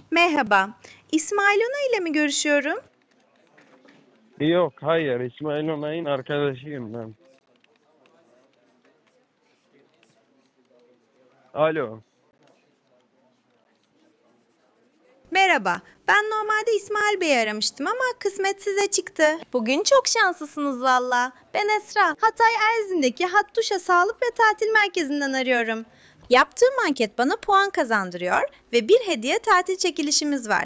Merhaba, İsmail Ona ile mi görüşüyorum? Yok, hayır. İsmail Onay'ın arkadaşıyım ben. Alo. Merhaba, ben normalde İsmail Bey'i aramıştım ama kısmet size çıktı. Bugün çok şanslısınız valla. Ben Esra, Hatay Erzin'deki Hattuşa Sağlık ve Tatil Merkezi'nden arıyorum. Yaptığım anket bana puan kazandırıyor ve bir hediye tatil çekilişimiz var.